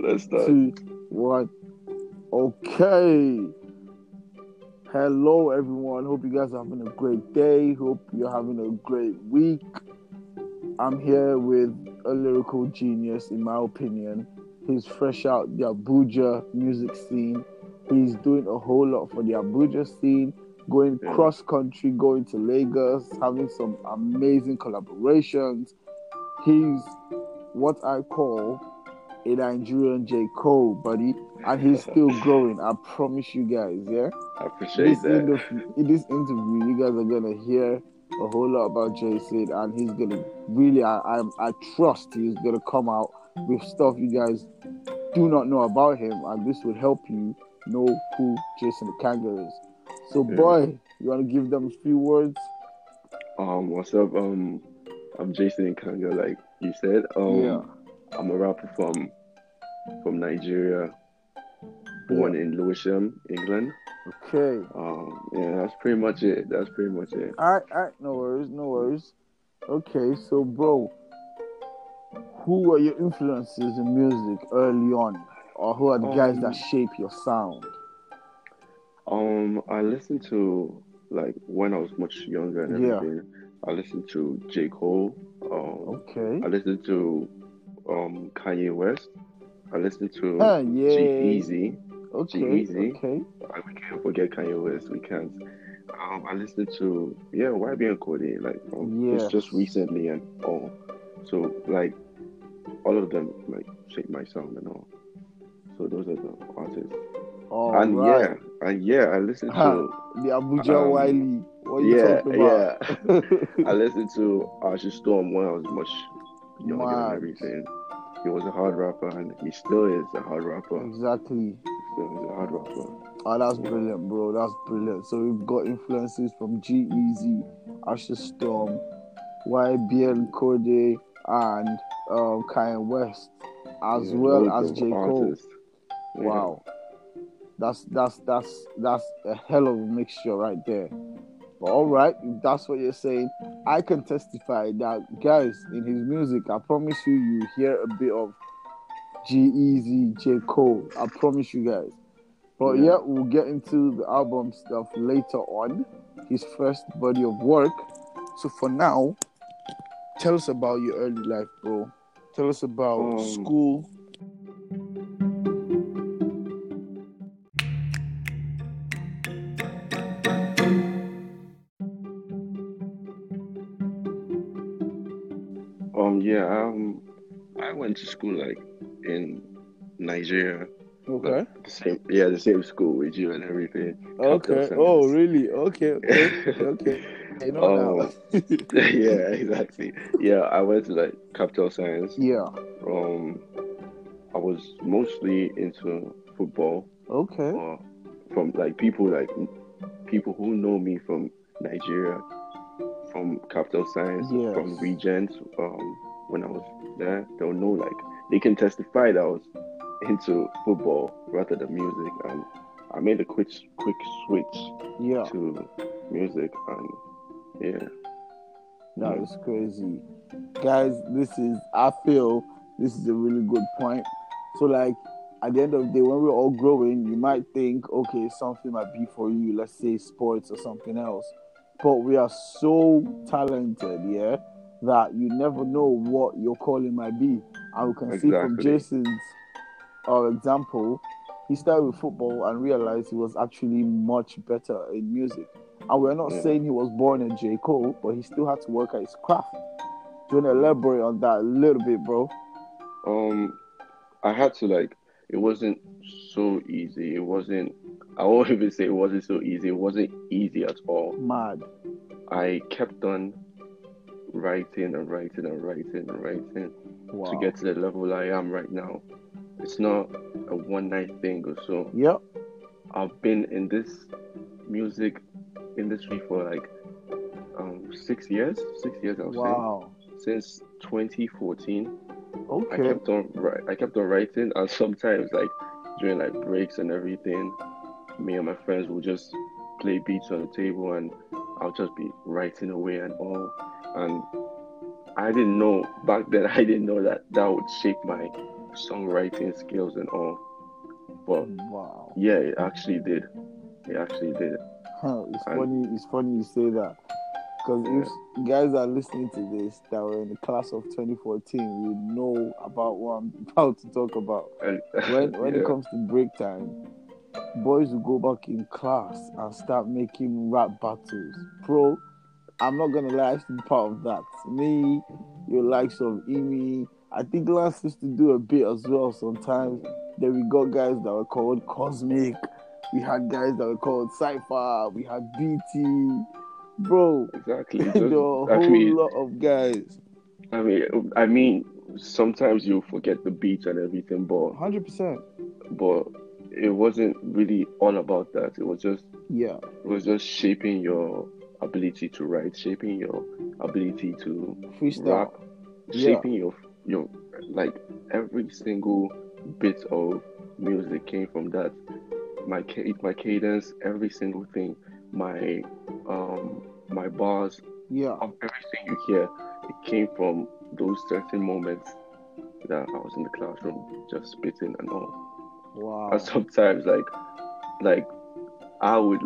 Let's start. 2, 1. Okay. Hello, everyone. Hope you guys are having a great day. Hope you're having a great week. I'm here with a lyrical genius, in my opinion. He's fresh out the Abuja music scene. He's doing a whole lot for the Abuja scene, going cross country, going to Lagos, having some amazing collaborations. He's what I call a Nigerian J. Cole, buddy, and he's still growing. I promise you guys, yeah? I appreciate that. In this interview, you guys are going to hear a whole lot about J-Sid, and he's going to really, I trust he's going to come out with stuff you guys do not know about him, and this will help you know who Jason the Kangaroo is. So, boy, you want to give them a few words? What's up? I'm Jason Kanga, like you said. I'm a rapper from Nigeria, born in Lewisham, England. Okay. That's pretty much it. All right. No worries. Okay, so bro, who were your influences in music early on, or who are the guys that shape your sound? I listened to, like, when I was much younger and everything. I listened to J. Cole. I listened to Kanye West. I listened to G-Eazy. Okay. We can't forget Kanye West. We can't. I listened to YB and Cody. Like it's just recently and all. So like all of them like shape my sound and all. So those are the artists. I listened to the Abuja Wiley. What are you talking about? I listened to Archie Storm when I was much younger and everything. He was a hard rapper, and he still is a hard rapper. Exactly. Still is a hard rapper. Oh, that's brilliant, bro. That's brilliant. So we've got influences from G-Eazy, Archie Storm, YBN Code, and Kanye West, as well as J. Cole. Yeah. Wow. That's a hell of a mixture right there. But all right, if that's what you're saying, I can testify that, guys, in his music, I promise you hear a bit of G-Eazy, J. Cole. I promise you guys. But we'll get into the album stuff later on, his first body of work. So for now, tell us about your early life, bro. Tell us about school. I went to school like in Nigeria. Okay. The same school with you and everything. Okay. Oh, really? Okay. Now. Yeah, exactly. Yeah, I went to like Capital Science. Yeah. I was mostly into football. Okay. From like people who know me from Nigeria, from Capital Science, from Regent. When I was there, they'll know, like, they can testify that I was into football rather than music, and I made a quick switch to music, and that is crazy, guys. I feel this is a really good point. So like at the end of the day, when we're all growing, you might think, okay, something might be for you, let's say sports or something else, but we are so talented, that you never know what your calling might be. And we can see from Jason's example, he started with football and realized he was actually much better in music. And we're not saying he was born a J. Cole, but he still had to work at his craft. Do you want to elaborate on that a little bit, bro? I had to, like, it wasn't so easy. I won't even say it wasn't so easy. It wasn't easy at all. Mad. I kept on writing to get to the level I am right now. It's not a one night thing or so. Yep. I've been in this music industry for like 6 years. 6 years, I would say. Since 2014. Okay. I kept on writing, and sometimes like during like breaks and everything, me and my friends will just play beats on the table, and I'll just be writing away and all. And I didn't know back then. I didn't know that would shape my songwriting skills and all. But Wow. yeah, it actually did. It actually did. It's funny. It's funny you say that, because if guys are listening to this that were in the class of 2014, you know about what I'm about to talk about. When it comes to break time, boys will go back in class and start making rap battles. Bro, I'm not gonna lie, I used to be part of that. Me, your likes of Emi. I think Lance used to do a bit as well sometimes. Then we got guys that were called Cosmic. We had guys that were called Cypher. We had BT. Bro, exactly. there were a whole lot of guys. I mean, sometimes you forget the beats and everything, but 100%. But it wasn't really all about that. It was just It was just shaping your ability to write, shaping your ability to freestyle, rap, shaping your like every single bit of music came from that. My cadence, every single thing, my bars, everything you hear, it came from those certain moments that I was in the classroom just spitting and all. Wow. And sometimes like I would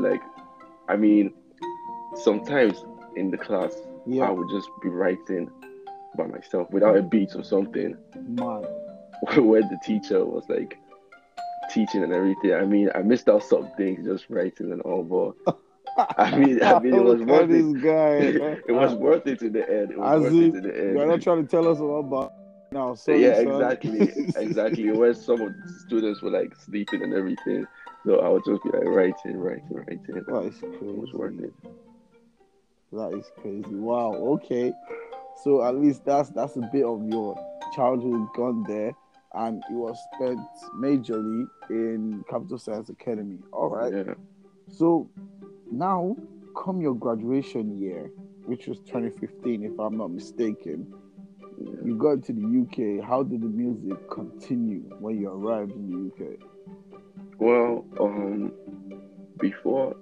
sometimes in the class I would just be writing by myself without a beat or something. Man. Where the teacher was like teaching and everything. I missed out some things just writing and all, but it was worth it. It was worth it in the end. It was worth it in the end. You're not trying to tell us about now. Sorry, exactly. Where some of the students were like sleeping and everything. So I would just be like writing. That is crazy. It was worth it. That is crazy. Wow. Okay. So at least that's a bit of your childhood gone there, and it was spent majorly in Capital Science Academy. All right. Yeah. So now come your graduation year, which was 2015, if I'm not mistaken. Yeah. You got to the UK. How did the music continue when you arrived in the UK? Well, before,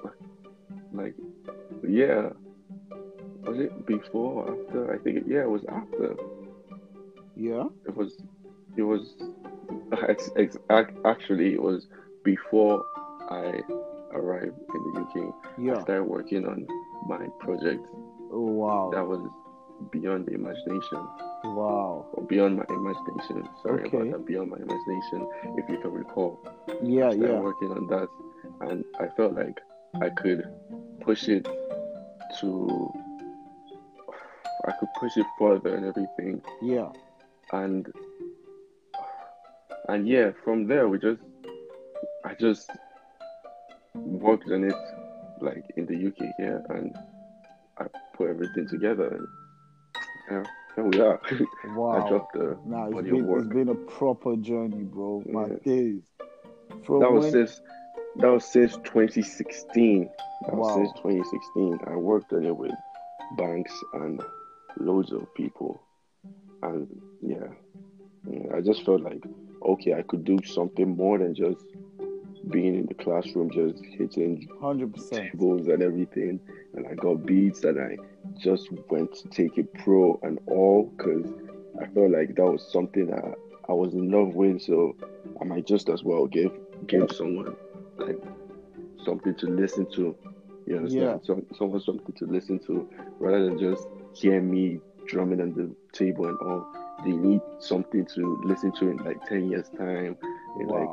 was it before or after? I think it was after. Yeah. It was actually it was before I arrived in the UK. Yeah. I started working on my project. Oh wow. That was beyond the imagination. Wow. Or beyond my imagination. Sorry about that. Beyond my imagination, if you can recall. Yeah, I started working on that, and I felt like I could push it further and everything. Yeah. And yeah, from there I just worked on it like in the UK here, and I put everything together, and here we are. Wow. I dropped the body of work. It's been a proper journey, bro. My days. That was since 2016. Wow. Since 2016. I worked on it with banks and loads of people, and I just felt like, okay, I could do something more than just being in the classroom, just hitting 100% tables and everything. And I got beats, and I just went to take it pro and all, because I felt like that was something that I was in love with. So I might just as well give someone like something to listen to. You understand? Someone something to listen to, rather than just hear me drumming on the table and all. They need something to listen to in like 10 years time, in like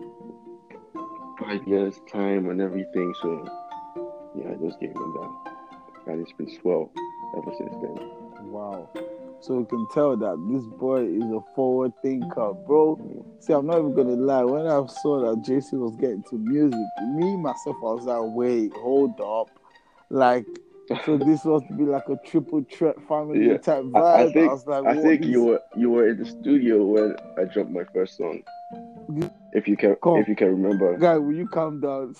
5 years time and everything. So yeah, I just gave them that, and it's been swell ever since then. Wow. So you can tell that this boy is a forward thinker, bro. See, I'm not even gonna lie. When I saw that JC was getting to music, me myself, I was like, wait, hold up, like. So this was to be like a triple threat family type vibe. I think you were in the studio when I dropped my first song. If you can remember. Guy, will you calm down?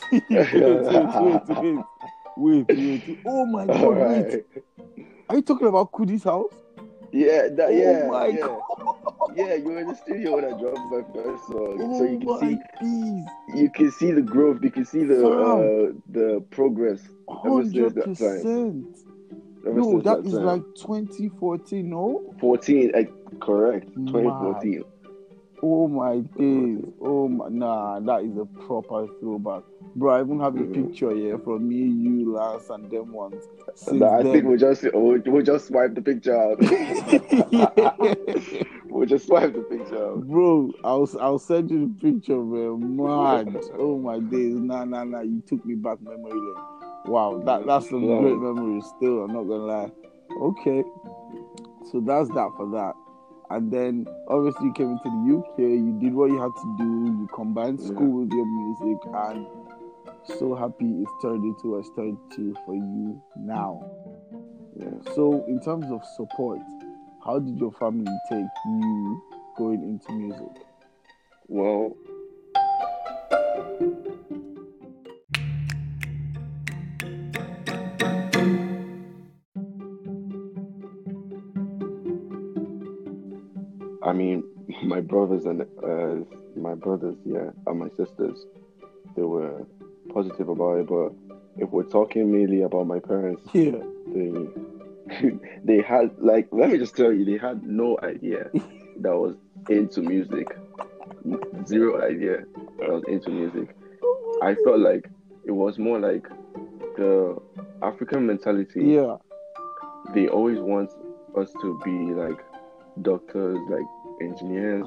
Wait. Oh my God, right. wait. Are you talking about Kudi's house? Yeah, God. Yeah, you were in the studio when I dropped my first song. Oh, so you can see the growth, you can see the progress. 100%. No, that is like 2014, no? 14, correct. 2014. Oh my days. Oh my, nah, that is a proper throwback. Bro, I even have a picture here from me, you, Lance, and them ones. Since I think then. we'll just swipe the picture out. We'll just swipe the picture out. Bro, I'll send you the picture, man. Mad. Oh my days. Nah. You took me back memory lane. Wow, that's some great memories still, I'm not gonna lie. Okay. So that's that for that. And then obviously you came into the UK, you did what you had to do, you combined school with your music, and so happy it's turned into what it's turned to for you now. Yeah. So in terms of support, how did your family take you going into music? Well, I mean, my brothers, and my sisters, they were positive about it. But if we're talking mainly about my parents, Yeah. they had, like, let me just tell you, they had no idea that I was into music. Zero idea that I was into music. I felt like it was more like the African mentality. Yeah. They always want us to be like doctors, like engineers,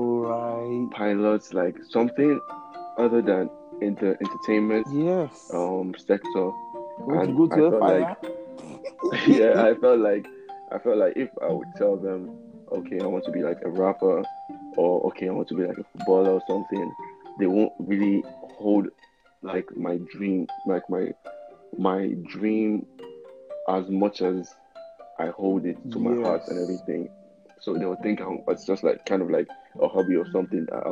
pilots, like something other than in the entertainment sector. And I felt like I felt like if I would tell them, okay, I want to be like a rapper, or okay, I want to be like a footballer or something, they won't really hold like my dream, like my dream as much as I hold it to my heart and everything. So they would think it's just like kind of like a hobby or something that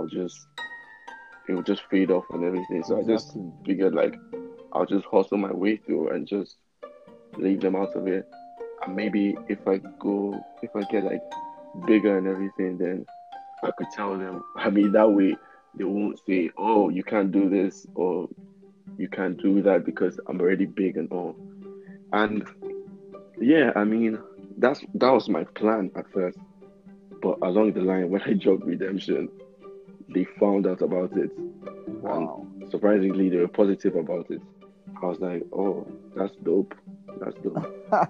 it would just fade off and everything. So I just figured like I'll just hustle my way through and just leave them out of it. And maybe if I get like bigger and everything, then I could tell them. I mean, that way they won't say, "Oh, you can't do this," or "You can't do that," because I'm already big and all. And yeah, I mean, that was my plan at first. But along the line, when I dropped Redemption, they found out about it. Wow. And surprisingly, they were positive about it. I was like, oh, that's dope. That's dope.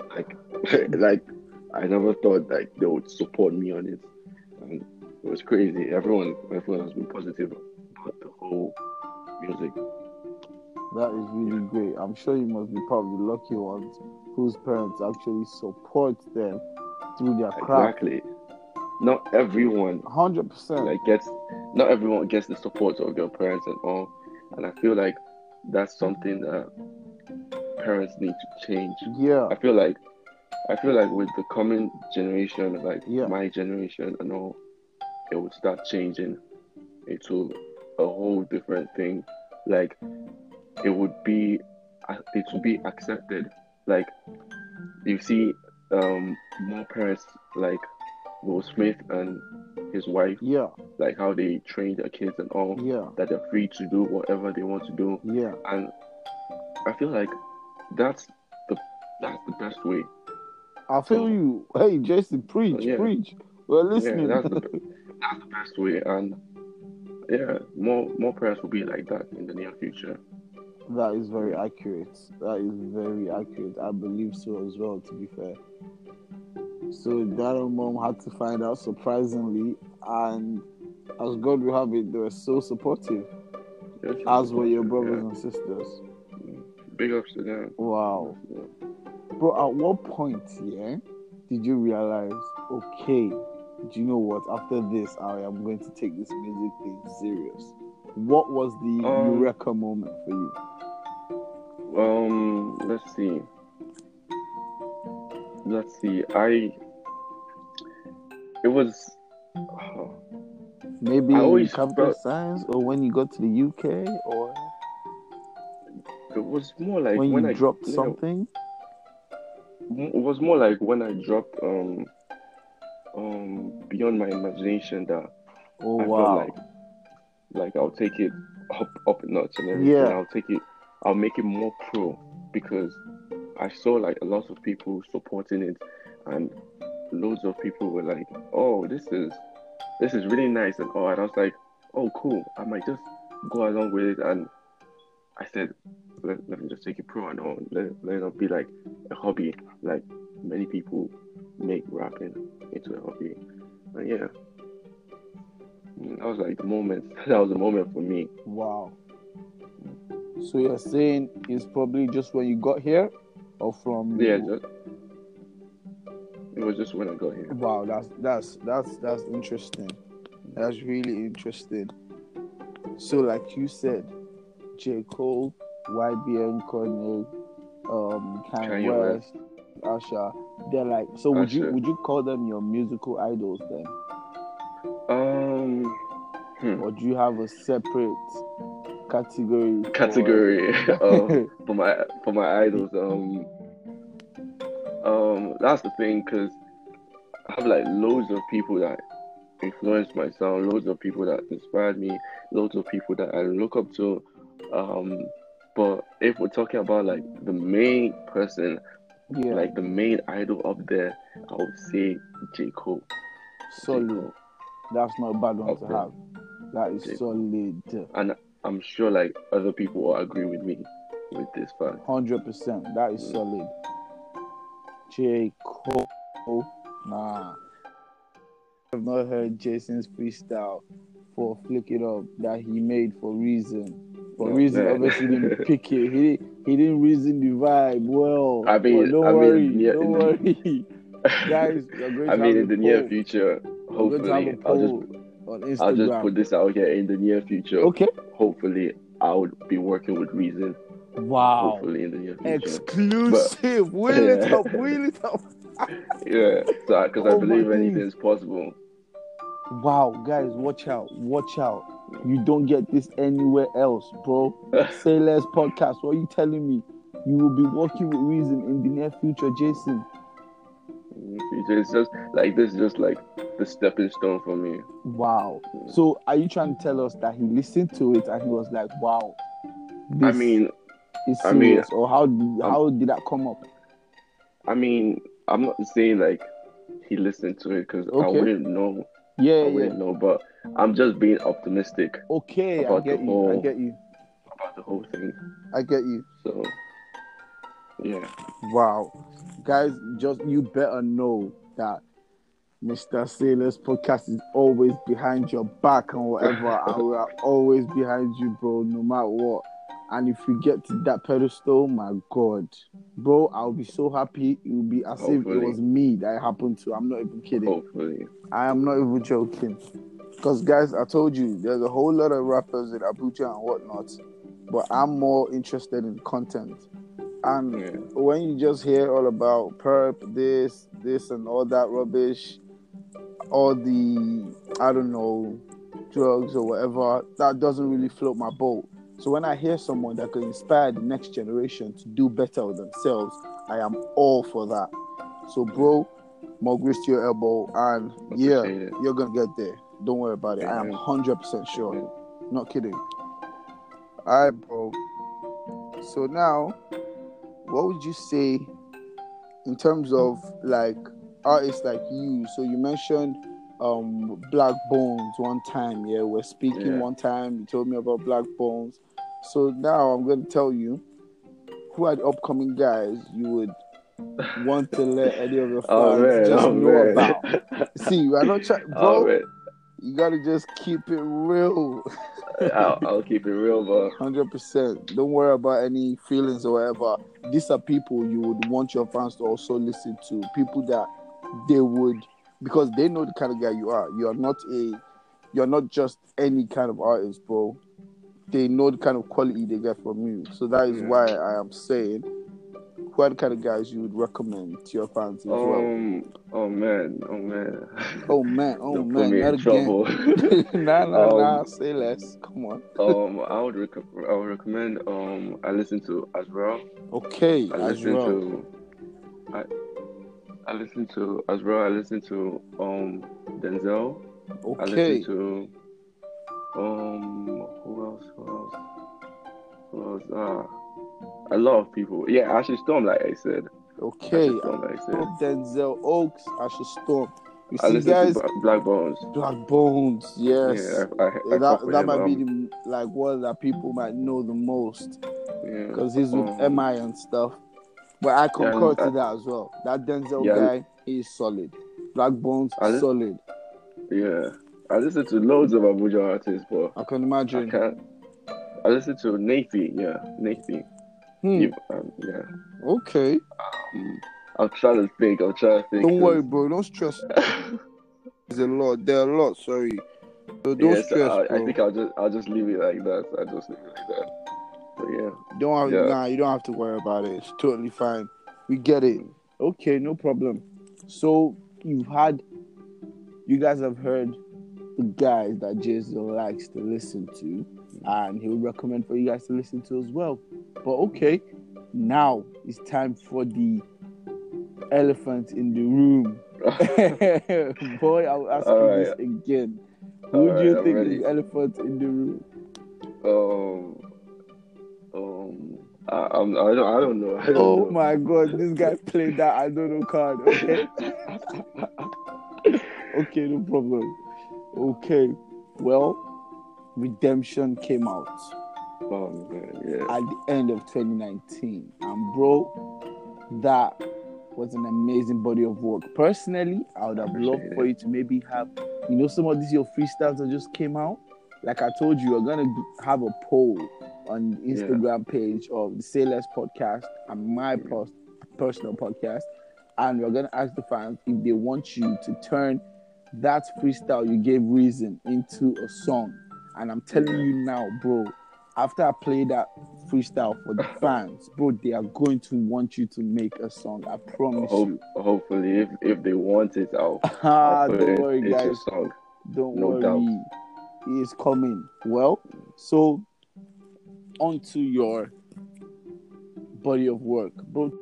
like I never thought like they would support me on it. And it was crazy. Everyone has been positive about the whole music. That is really great. I'm sure you must be probably the lucky ones whose parents actually support them through their craft. Exactly. Not everyone 100% not everyone gets the support of their parents and all. And I feel like that's something that parents need to change. Yeah. I feel like with the coming generation, like my generation and all, it would start changing into a whole different thing. Like it would be accepted. Like you see more parents like Will Smith and his wife, like how they train their kids and all, that they're free to do whatever they want to do. And I feel like that's the best way. I feel you. Hey, Jason, preach. We're listening. Yeah, that's the best way, and yeah, more parents will be like that in the near future. That is very accurate. I believe so as well, to be fair. So Dad and Mom had to find out surprisingly, and as God will have it, they were so supportive. As were your brothers and sisters. Big ups to them. Wow. Bro, at what point, did you realize, okay, do you know what? After this, I am going to take this music thing serious. What was the eureka moment for you? Let's see. It was maybe in computer science, or when you got to the UK, or it was more like when you dropped something. It was more like when I dropped Beyond My Imagination, that I felt like I'll take it up a notch and everything. I'll make it more pro, because I saw like a lot of people supporting it, and loads of people were like, oh, this is this is really nice and all. And I was like, oh, cool. I might just go along with it. And I said, let me just take it pro and all. Let it not be like a hobby, like many people make rapping into a hobby. And yeah, that was like the moment. That was the moment for me. Wow. So you're saying it's probably just when you got here, or from? Yeah, it was just when I got here. Wow, that's interesting. That's really interesting. So, like you said, J. Cole, YBN, Kanye, Kanye West, Usher. They're like. So would you call them your musical idols then? Or do you have a separate category for my idols? That's the thing, because I have like loads of people that influenced my sound, loads of people that inspired me, loads of people that I look up to. But if we're talking about like the main person, like the main idol up there, I would say J. Cole. Solid. J. Cole. That's not a bad one to have. That is solid. And I'm sure like other people will agree with me with this fact. 100%. That is solid. J. Cole. Nah. I've not heard Jason's freestyle for Flick It Up that he made for Reason. For Reason, obviously didn't pick it. He didn't reason the vibe well. Don't worry. Guys, you're going to in the near future, hopefully, I'll just put this out here in the near future. Okay. Hopefully, I'll be working with Reason. Wow. Hopefully in the near future. Exclusive. Wheel it up. Yeah, so because I believe anything is possible. Wow, guys, watch out. You don't get this anywhere else, bro. Say Less podcast. What are you telling me? You will be working with Reason in the near future, Jason. It's just like this, just like the stepping stone for me. Wow. So are you trying to tell us that he listened to it and he was like, wow, this is serious? Or how did that come up? I mean, I'm not saying like he listened to it, because I wouldn't know. I wouldn't know, but I'm just being optimistic. Okay, I get you. About the whole thing. I get you. So, yeah. Wow. Guys, just you better know that Mr. Say Less podcast is always behind your back and whatever, and we are always behind you, bro, no matter what. And if you get to that pedestal, my God, bro, I'll be so happy. It will be as if it was me that it happened to. I'm not even kidding. Hopefully. I am not even joking. Because, guys, I told you, there's a whole lot of rappers in Abuja and whatnot, but I'm more interested in content. And when you just hear all about perp, this, and all that rubbish, all the, I don't know, drugs or whatever, that doesn't really float my boat. So when I hear someone that can inspire the next generation to do better with themselves, I am all for that. So, bro, more grease to your elbow, and you're going to get there. Don't worry about it. I am 100% sure. Not kidding. All right, bro. So now, what would you say in terms of, like, artists like you? So you mentioned Black Bones one time. Yeah, we're speaking one time. You told me about Black Bones. So now I'm going to tell you who are the upcoming guys you would want to let any of your fans know about. See, we're not trying, bro. You got to just keep it real. I'll keep it real, bro. 100%. Don't worry about any feelings or whatever. These are people you would want your fans to also listen to. People that they would, because they know the kind of guy you are. You're not just any kind of artist, bro. They know the kind of quality they get from you. So that is why I am saying, who are the kind of guys you would recommend to your fans as well? Oh man. Don't put me in trouble. Nah, say less. Come on. I would recommend. I listen to Azrael. Okay, I listen to Azrael. I listen to Denzel. Okay. I listen to who else? A lot of people. Yeah, Ashley Storm, like I said. Okay. Storm, like I said. Denzel Oaks, Ashley Storm. You I see, listen to guys, Black Bones. Black Bones, yes. Yeah, I fuck with That him. might be the like one that people might know the most Yeah. because he's with MI and stuff. But I concur to that as well. That Denzel guy, he is solid. Black Bones, solid. Yeah, I listen to loads of Abuja artists, but I can imagine. I listen to Nafi. Yeah, Nafi. Yeah. Okay. I'll try to think. Don't worry, bro. Don't stress. There's a lot. There are a lot. Sorry. So don't stress, bro. I think I'll just leave it like that. I'll just leave it like that. But yeah. Nah, you don't have to worry about it. It's totally fine. We get it. Okay, no problem. So you guys have heard the guys that Jason likes to listen to, and he'll recommend for you guys to listen to as well. But okay, now it's time for the elephant in the room. Boy, I'll ask you this again. Who do you think is the elephant in the room? I don't know. Oh my God, this guy played that I don't know card. Okay. Okay, no problem. Okay, well, Redemption came out at the end of 2019, and bro, that was an amazing body of work. Personally, I would have loved for you to maybe have, some of these your freestyles that just came out. Like I told you, we're gonna have a poll on the Instagram page of the Say Less podcast and my personal podcast, and we're gonna ask the fans if they want you to turn that freestyle you gave Reason into a song. And I'm telling you now, bro, after I play that freestyle for the fans, bro, they are going to want you to make a song. I promise you. Hopefully, if they want it, I'll put don't worry, guys. Song. Don't worry. He is coming. Well, so onto your body of work, bro.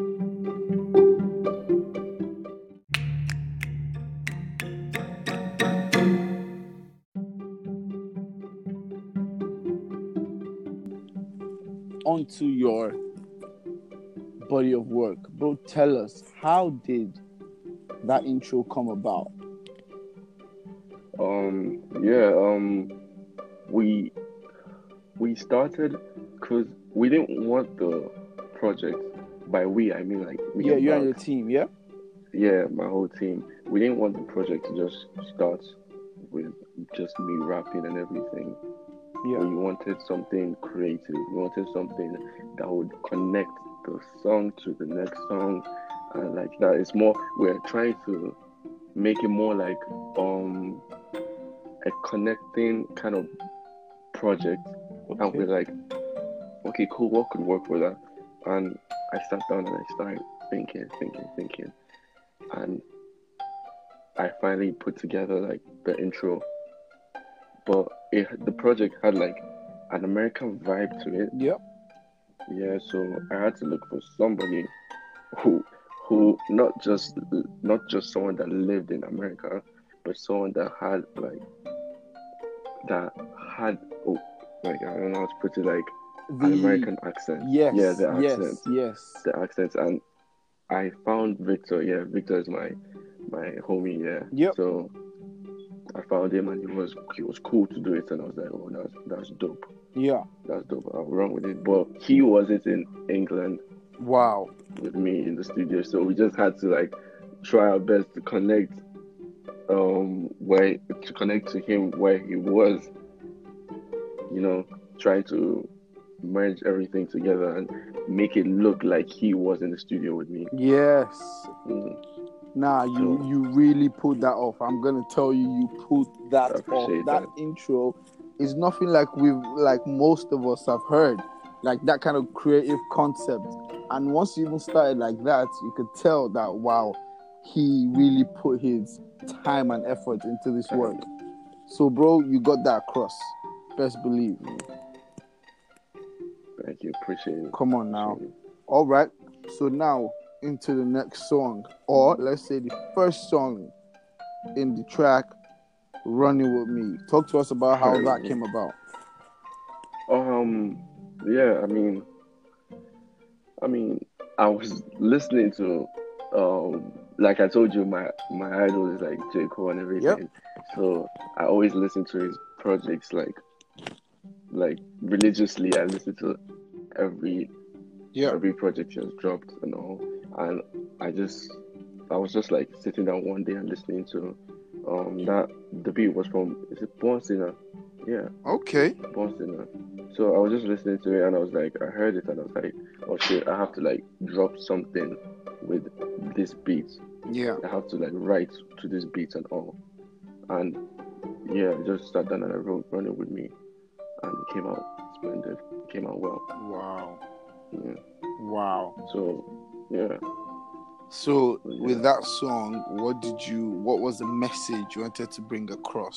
Onto your body of work, bro. Tell us, how did that intro come about? We started because we didn't want the project. By we, I mean like me. Yeah, you and your team, yeah. Yeah, my whole team. We didn't want the project to just start with just me rapping and everything. Yeah. We wanted something creative. We wanted something that would connect the song to the next song, and like that. It's more. We're trying to make it more like a connecting kind of project. Okay. And we're like, okay, cool. What could work for that? And I sat down and I started thinking, and I finally put together like the intro. But the project had like an American vibe to it. Yep. Yeah, so I had to look for somebody who not just someone that lived in America, but someone that had I don't know how to put it, like an American accent. Yes. Yeah, the accent. Yes. The accent. And I found Victor. Yeah, Victor is my homie. Yeah. Yep. So I found him, and he was cool to do it, and I was like, oh, that's dope. Yeah. That's dope. I'll run with it. But he wasn't in England. Wow. With me in the studio, so we just had to like try our best to connect to him where he was, trying to merge everything together and make it look like he was in the studio with me. Yes. Nah, you really pulled that off. I'm gonna tell you, you pulled that off. That intro is nothing like most of us have heard, like that kind of creative concept. And once you even started like that, you could tell that, wow, he really put his time and effort into this work. So, bro, you got that across. Best believe. Thank you. Appreciate it. Come on now. All right. So now into the next song, or let's say the first song in the track, Running With Me. Talk to us about how that came about. Yeah, I mean, I was listening to like I told you, my idol is like J. Cole and Yep. everything. So I always listen to his projects like religiously. I listen to every Yep. every project he has dropped and all. And I was just like sitting down one day and listening to that the beat was from, is it Born Sinner? Yeah, Okay. Born Sinner. So I was just listening to it and I was like, I heard it and I was like, oh shit, I have to like drop something with this beat. Yeah. I have to like write to this beat and all. And yeah, I just sat down and I wrote Run It With Me and it came out splendid. It came out well. Wow. Yeah. Wow. So yeah. So Yeah. with that song, what was the message you wanted to bring across?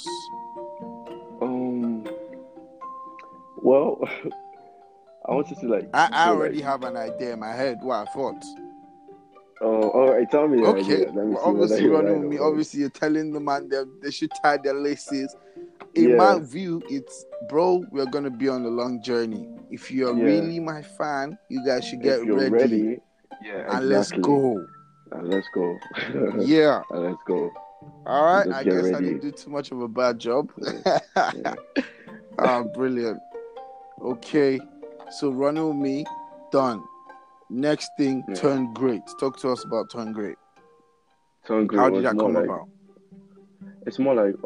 Well, I wanted to like I show already like, have an idea in my head what I thought. oh, all right, tell me the Okay, idea. Let me well, see whether obviously you're Running right With or Me, wrong. obviously you're telling the man they should tie their laces. In my Yeah, view, it's, bro, we're gonna be on a long journey. If you're yeah. really my fan, you guys should get If you're ready, yeah, and let's exactly. go. And let's go. Yeah. And let's go. All right, Just I get guess ready. I didn't do too much of a bad job. Yeah. Brilliant. Okay, so Running With Me, done. Next thing, Yeah. Turn Great. Talk to us about Turn Great. Turn Great How did was that more come like, about? it's more like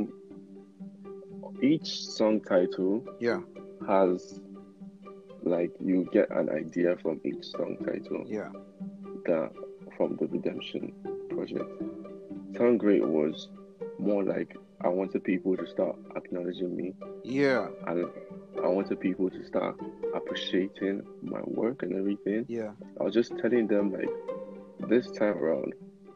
each song title Yeah. has like, you get an idea from each song title. Yeah. That from the Redemption project. Turn Great was more like, I wanted people to start acknowledging me. Yeah. And I wanted people to start appreciating my work and everything. Yeah. I was just telling them like, this time around,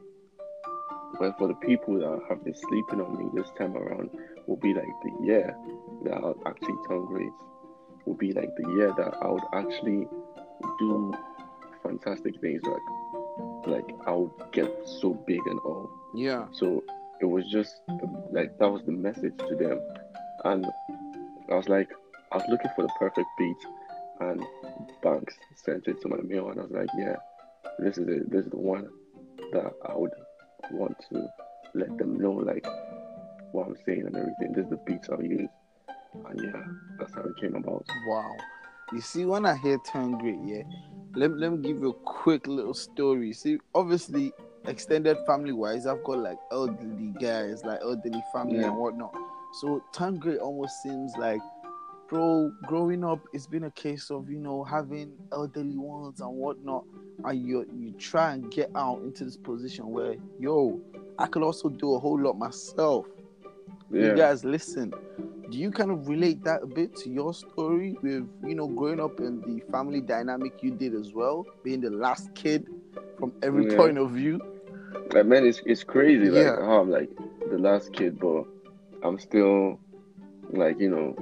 but for the people that have been sleeping on me, this time around will be like the year that I'll actually turn great. Will be like the year that I would actually do fantastic things. Like I would get so big and all. Yeah. So it was just like, that was the message to them. And I was looking for the perfect beat, and Banks sent it to my mail, and I was like, yeah, this is it. This is the one that I would want to let them know like what I'm saying and everything. This is the beats I'll use. And yeah, that's how it came about. Wow. You see, when I hear Turn Great, yeah, let me give you a quick little story. See, obviously, extended family wise, I've got like elderly guys, like elderly family and whatnot. So Turn Great almost seems like, bro, growing up, it's been a case of, having elderly ones and whatnot, and you try and get out into this position where, I could also do a whole lot myself. Yeah. You guys listen. Do you kind of relate that a bit to your story with, growing up in the family dynamic you did as well, being the last kid from every point of view? Like, man, it's crazy. Like, how I'm like the last kid, but I'm still like,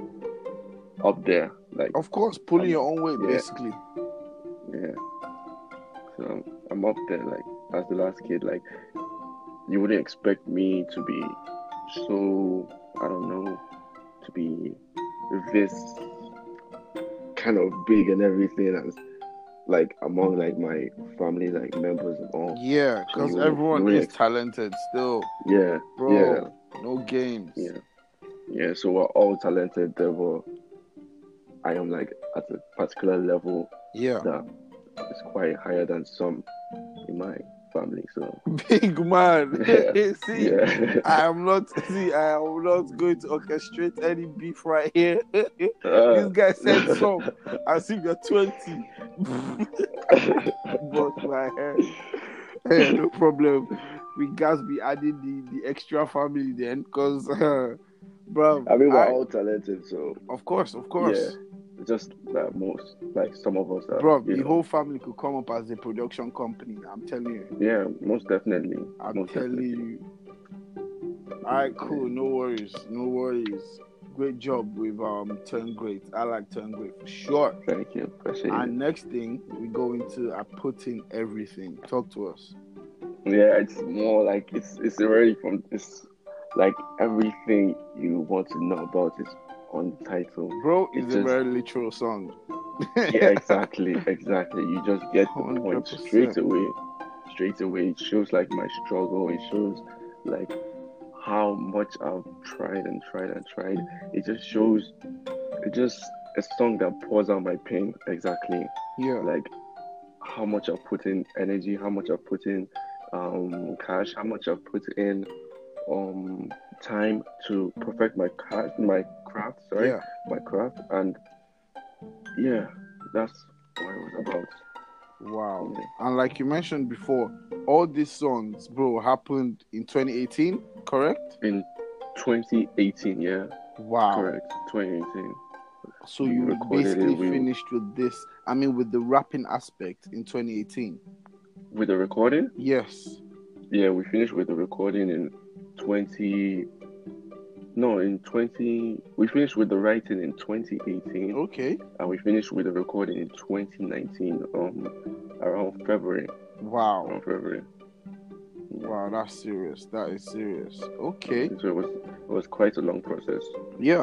up there. Like, of course, pulling your own weight, basically. Yeah. So I'm up there, like, as the last kid. Like, you wouldn't expect me to be so, I don't know, to be this kind of big and everything, as like among like my family, like members and all. Yeah, because everyone is talented still. Yeah, bro. Yeah. No games. Yeah. So we're all talented, but I am like at a particular level. Yeah. That is quite higher than some in my family. So big man. See, I am not going to orchestrate any beef right here. This guy said some as if you're 20. But my head. Hey, no problem. We guys be adding the extra family then, because bro, I mean, we're all talented, so of course. Yeah. Just that most, like, some of us are, bro, the whole family could come up as a production company. I'm telling you. Yeah, most definitely. I'm telling you. All right, cool. No worries. Great job with Turn Great. I like Turn Great for sure. Thank you. Appreciate it. And next thing we go into I Put In Everything. Talk to us. Yeah, it's more like it's already from, it's like everything you want to know about is on the title. Bro, it's a very literal song. Yeah, exactly. You just get the 100%. point straight away. It shows like my struggle. It shows like how much I've tried and tried and tried. It just shows. It just a song that pours out my pain. Exactly. Yeah. Like how much I've put in energy, how much I've put in cash, how much I've put in time to perfect Yeah. my craft, and yeah, that's what it was about. Wow. Yeah. And like you mentioned before, all these songs, bro, happened in 2018, correct? In 2018, yeah, Wow. correct, 2018. So We you recorded it. basically finished with this, I mean, with the rapping aspect in 2018. With the recording, Yes. yeah, we finished with the recording in 20. No, in 20. We finished with the writing in 2018, Okay. and we finished with the recording in 2019. Around February. Wow. Around February. Yeah. Wow, that's serious. That is serious. Okay. So it was quite a long process. Yeah.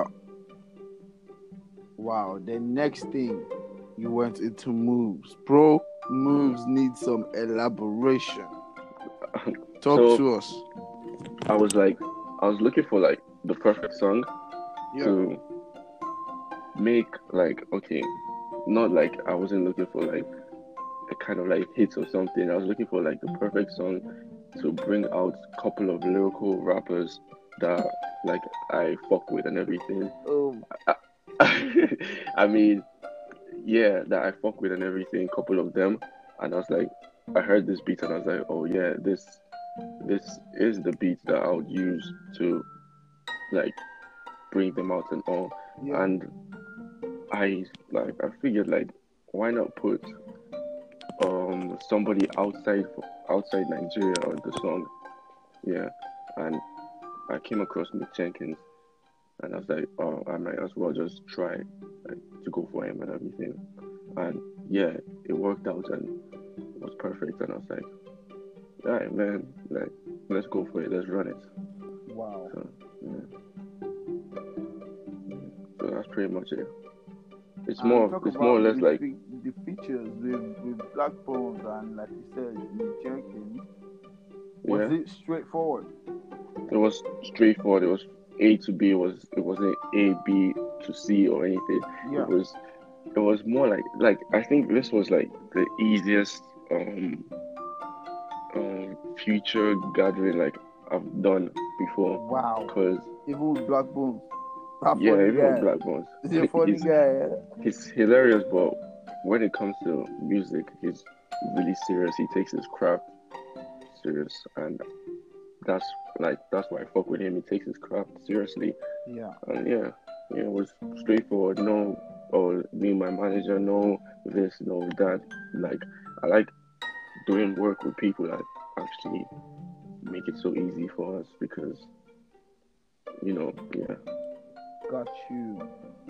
Wow. The next thing, you went into Moves. Bro, Moves need some elaboration. Talk So to us. I was looking for like the perfect song to make, like, okay, not like I wasn't looking for like a kind of like hits or something. I was looking for like the perfect song to bring out a couple of lyrical rappers that like I fuck with and everything. I mean, yeah, that I fuck with and everything, couple of them. And I was like, I heard this beat and I was like, oh yeah, this is the beat that I would use to like bring them out and all. Yeah. And I figured like why not put somebody outside Nigeria on the song. Yeah. And I came across Mick Jenkins and I was like, oh, I might as well just try like to go for him and everything. And yeah, it worked out and it was perfect and I was like, all right man, like let's go for it, let's run it. Wow. So yeah. So that's pretty much it. It's more or less like the features with Black Bones and like you said, Mick Jenkins. Was it straightforward? It was straightforward. It was A to B. It wasn't A B to C or anything. Yeah. It was more like I think this was like the easiest future gathering like I've done before. Wow. Because even with Black Bones. Even with Black Bones. He's a funny guy. Yeah? He's hilarious, but when it comes to music, he's really serious. He takes his craft serious, and that's why I fuck with him. He takes his craft seriously. Yeah. And yeah, it was straightforward. No, me, my manager, no this, no that. Like I like doing work with people that actually make it so easy for us because yeah. Got you.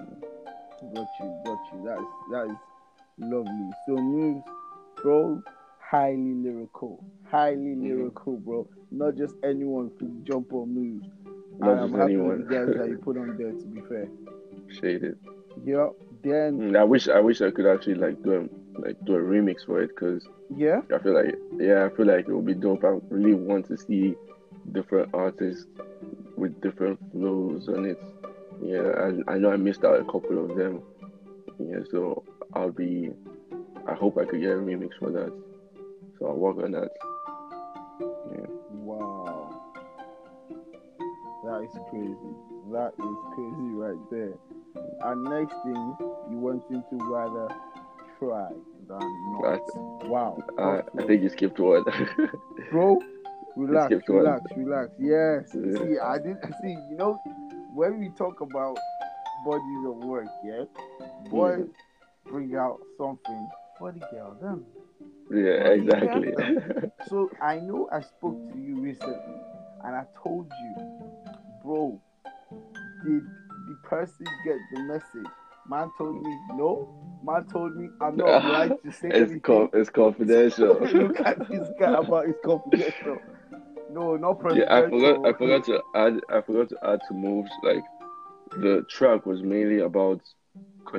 That is lovely. So Moves, bro, highly lyrical, bro. Not just anyone could jump on Moves. Not just anyone. With the guys that you put on there. To be fair, shaded. Yeah. Then I wish I could actually do a remix for it because I feel like it would be dope. I really want to see different artists with different flows on it. Yeah, I know I missed out a couple of them. Yeah, so I hope I could get a remix for that. So I'll work on that. Yeah. Wow. That is crazy right there. And next thing, you went into rather try than not. Wow. I think you skipped one. Bro, relax. Yes. See, I didn't see, when we talk about bodies of work, boys bring out something for the girl, them. Yeah, exactly. So I know I spoke to you recently and I told you, bro, did the person get the message? Man told me no. Man told me I'm not obliged to say anything. It's confidential. Look at this guy about it's confidential. No, not presidential. Yeah, I forgot to add to Moves. Like the track was mainly about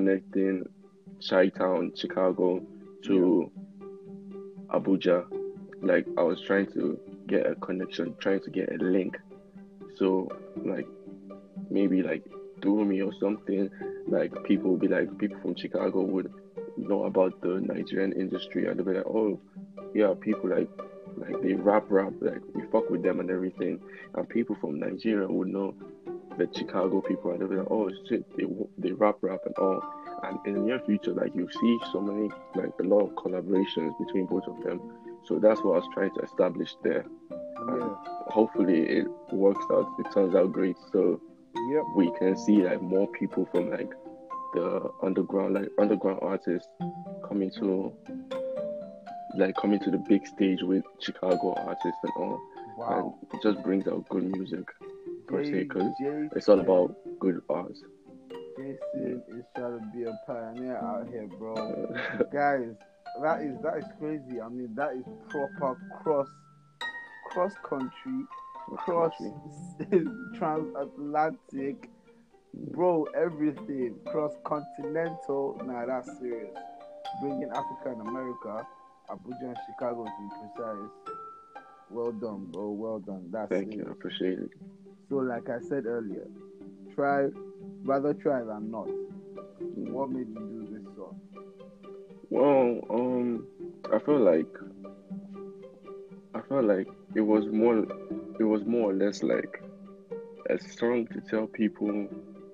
connecting Chi-Town, Chicago to Abuja, like I was trying to get a connection, trying to get a link. So like maybe like through me or something, like people would be like people from Chicago would know about the Nigerian industry and they'll be like, oh yeah, people like they rap, like we fuck with them and everything. And people from Nigeria would know the Chicago people and they'll be like, oh shit, they rap and all. And in the near future, like you see so many like a lot of collaborations between both of them. So that's what I was trying to establish there. And Yeah. hopefully it works out. It turns out great. So Yep. we can see like more people from like the underground artists coming to coming to the big stage with Chicago artists and all. Wow. And it just brings out good music per se because Jason, it's all about good art. Jason is trying to be a pioneer out here, bro. Guys, that is crazy. I mean, that is proper cross country, cross transatlantic, bro. Everything cross continental. Nah, that's serious. Bringing Africa and America, Abuja and Chicago to be precise. Well done, bro. Well done. That's Thank serious. you. I appreciate it. So, like I said earlier, rather try than not. What made you do this song? Well, I feel like it was more or less like a song to tell people,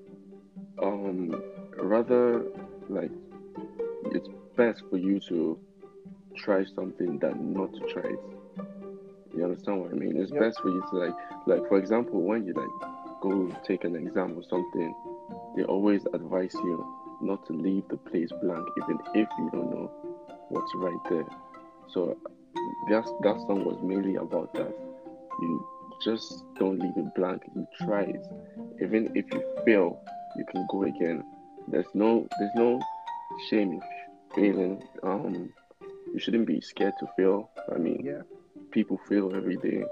rather like it's best for you to try something than not to try it. You understand what I mean? It's best for you to like for example, when you like go take an exam or something, they always advise you not to leave the place blank, even if you don't know what's right there. So that song was mainly about that. You just don't leave it blank. You try it. Even if you fail, you can go again. There's no shame in failing. You shouldn't be scared to fail. I mean, people fail every day.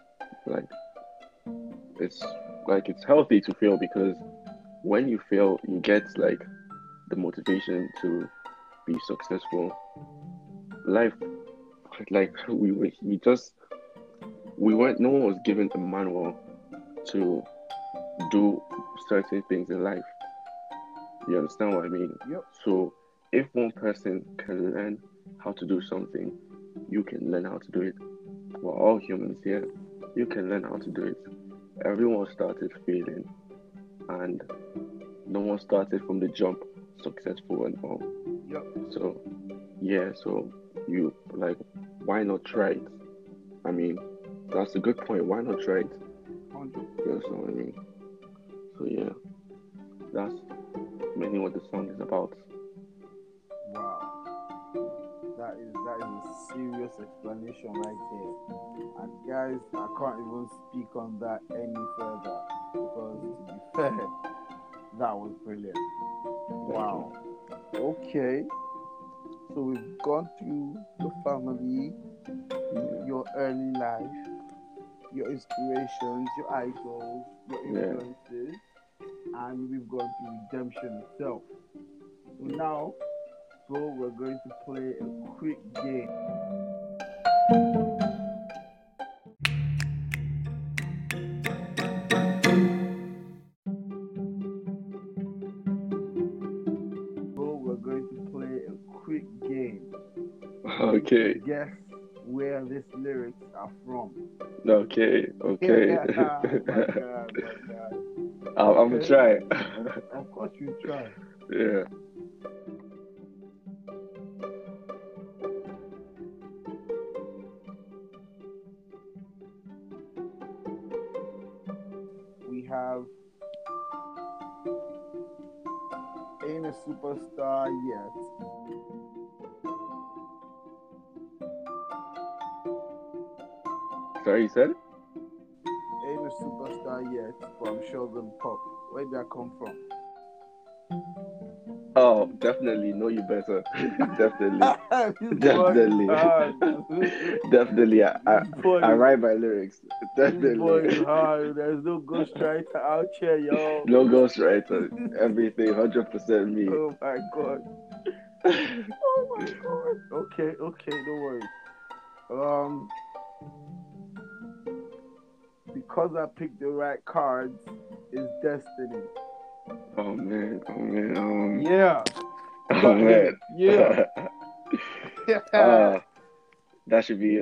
It's healthy to fail because when you fail, you get like the motivation to be successful. Life, like we weren't. No one was given a manual to do certain things in life. You understand what I mean? Yep. So if one person can learn how to do something, you can learn how to do it. We're all humans here. You can learn how to do it. Everyone started failing, and no one started from the jump successful and all. Yep. So you like, why not try it? I mean, that's a good point. Why not try it? 100%. You understand what I mean? So yeah, that's mainly what the song is about. Wow, that is a serious explanation right there. And guys, I can't even speak on that any further because, to be fair, that was brilliant. Wow. Okay. So we've gone through your family, your early life, your inspirations, your idols, your influences, and we've gone through redemption itself. So now, bro, we're going to play a quick game. Okay. Guess where these lyrics are from. Okay. My God. I'm gonna try. Of course you try. Yeah. We have Ain't a Superstar Yet. Sorry, you said? Ain't a superstar yet, but I'm sure gonna pop. Where did that come from? Oh, definitely. Know you better. Definitely. Definitely. I write my lyrics. Definitely. This boy is hard. There's no ghostwriter out here, yo. No ghostwriter. Everything 100% me. Oh my god. Oh my god. Okay, don't worry. Um, because I picked the right cards is destiny. Oh man. Yeah. Oh man. Yeah. That should be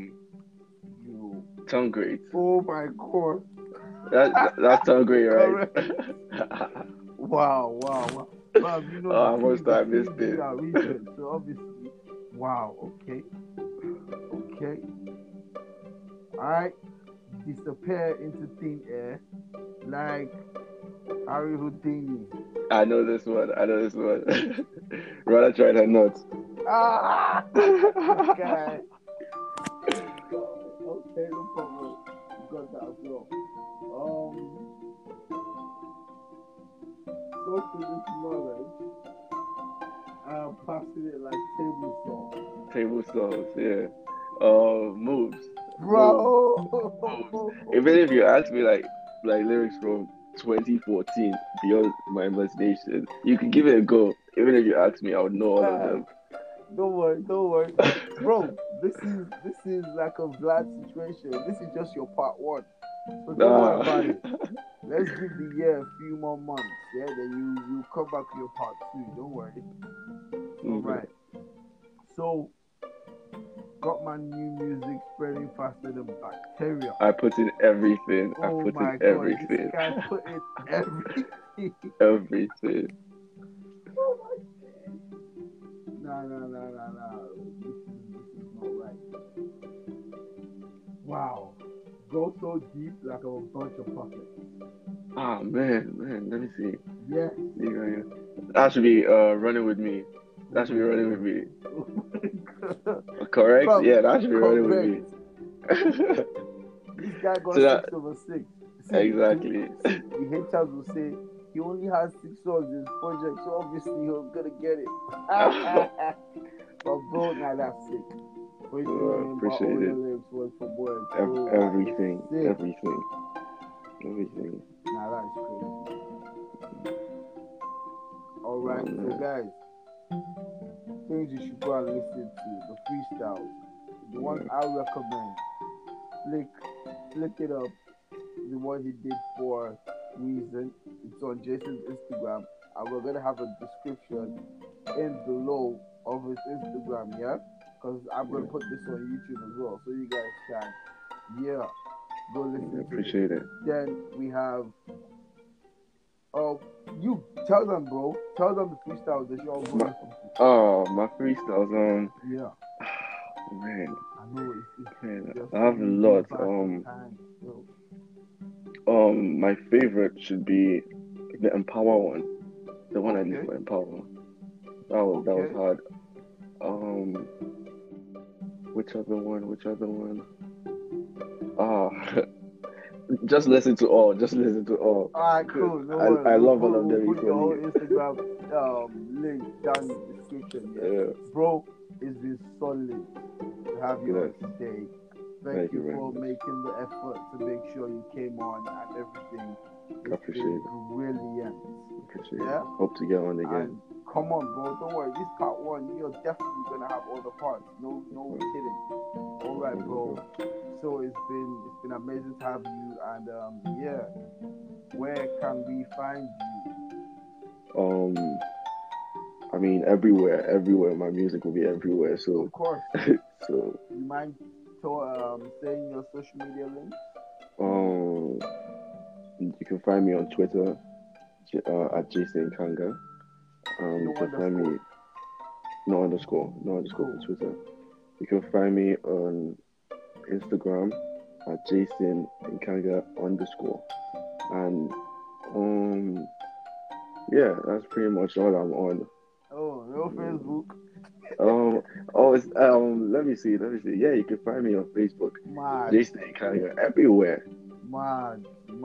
tongue grades. Oh my god. That's tongue grade, right? Wow. Well, I must have missed the it. our research, so obviously, wow. Okay. All right. Disappear into thin air like Harry Houdini. I know this one. Rather try than not. Okay. Okay, no problem. You got that as well. Social knowledge. Passing it like table salt. Table saws, yeah. Moves. Bro. Even if you ask me like lyrics from 2014 beyond my imagination, you can give it a go. Even if you ask me, I would know all of them. Don't worry. Bro, this is like a Vlad situation. This is just your part one. So don't worry about it. Let's give the year a few more months, yeah? Then you come back with your part two. Don't worry. Alright. So got my new music spreading faster than bacteria. I put in everything. This guy put in everything. Everything. Oh my God. No. This is not right. Wow. Go so deep like a bunch of pockets. Ah man, let me see. Yeah. That should be running with me. That should be running with me. Correct? Yeah, that should be running with me. This guy got 6/6. Exactly. The haters will say he only has 6 songs in his project, so obviously he's gonna get it. But bro, now that's sick. Appreciate it. Word for word. Everything. Nah, that's crazy. Alright, so guys, things you should go and listen to, the freestyles. The one I recommend, flick it up. The one he did for Reason. It's on Jason's Instagram, and we're gonna have a description in below of his Instagram, yeah? Because I'm gonna put this on YouTube as well, so you guys can, go listen to it. Appreciate it. Then we have, you tell them, bro. Tell them the freestyles that you all go listen to. My freestyles, Yeah. Man. I know it's I have a lot. My favorite should be the Empower one. The one I did for Empower. That was hard. Which other one? Just listen to all. Alright, cool. No I love all of them. Put your whole Instagram link down in the description. Yeah. Bro, it's been solid to have you on today. Thank you for making the effort to make sure you came on and everything. I appreciate it. Brilliant. Appreciate it. Hope to get on again. And come on, bro. Don't worry. This part one, you're definitely gonna have all the parts. No kidding. All right, bro. So it's been amazing to have you. And where can we find you? I mean, everywhere. My music will be everywhere. So of course. So you mind saying your social media links? You can find me on Twitter at Jason Kanga. You can find me no underscore for Twitter. You can find me on Instagram at Jason Kanga _. And that's pretty much all I'm on. Oh, no Facebook. Let me see. Yeah, you can find me on Facebook. Mad. Jason Kanga everywhere. Mad.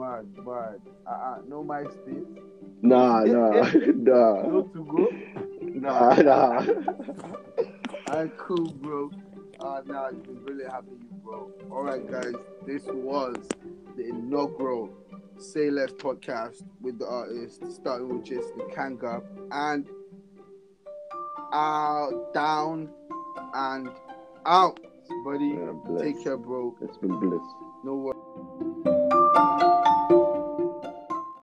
No MySpace. Nah. No to go. Nah. I'm cool, bro. Nah, it's been really happy you, bro. All right, guys, this was the inaugural Say Less podcast with the artist, starting with Jason Kanga, and down and out. buddy. Take care, bro. It's been bliss. No worries.